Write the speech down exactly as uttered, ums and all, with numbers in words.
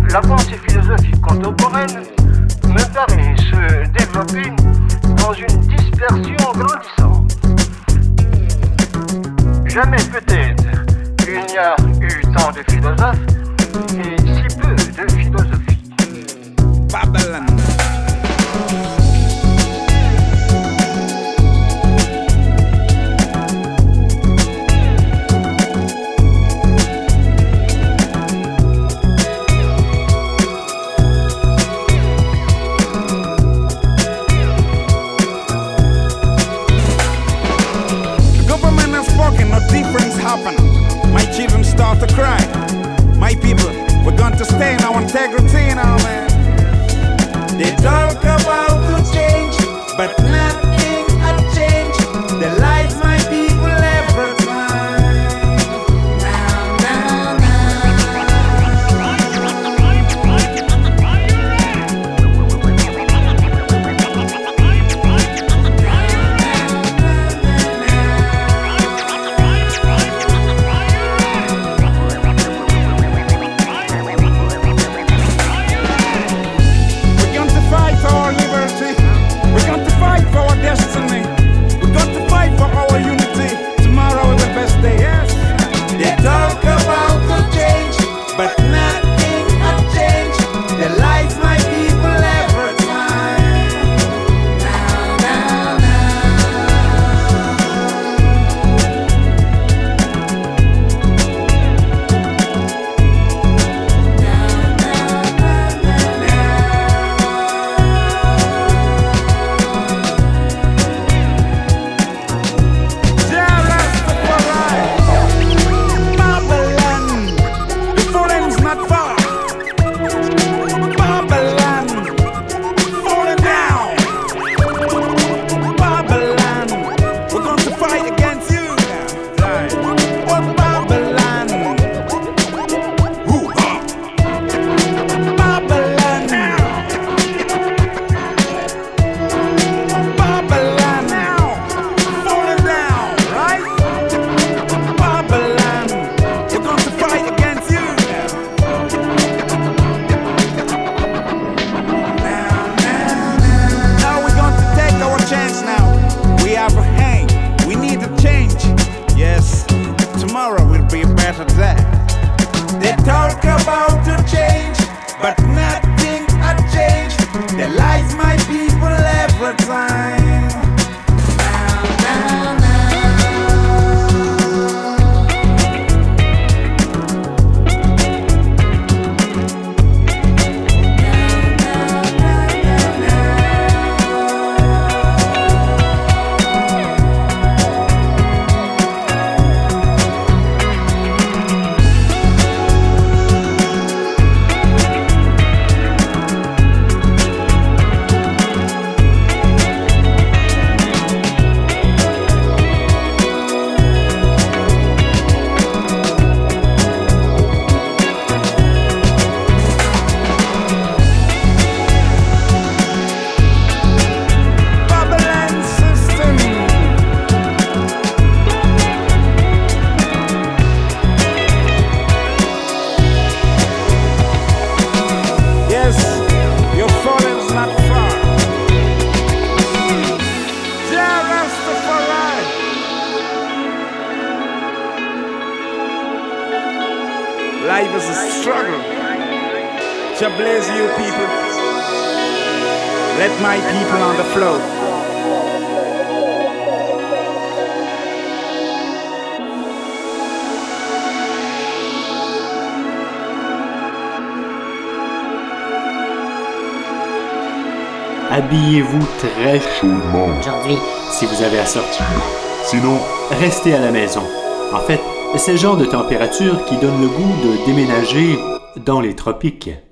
La pensée philosophique contemporaine me paraît se développer dans une dispersion grandissante. Jamais peut-être il n'y a eu tant de philosophes et si peu de philosophie. Babylon. No difference happen. My children start to cry. My people, we're going to stay in our integrity now, man. They talk about to change, but nothing had changed. The life my people ever find. Now, now, destiny. We're going to fight for our unity. Tomorrow is the best day, yes. They talk about the change, but nothing had changed. The life my people ever find. Now, now, tomorrow will be a better day. They talk about to change, but nothing had changed. The life my people ever find. Now, now, life is a struggle. God bless you people. Let my people on the floor. Habillez-vous très chaudement aujourd'hui si vous avez à sortir. Sinon, restez à la maison. En fait, c'est le genre de température qui donne le goût de déménager dans les tropiques.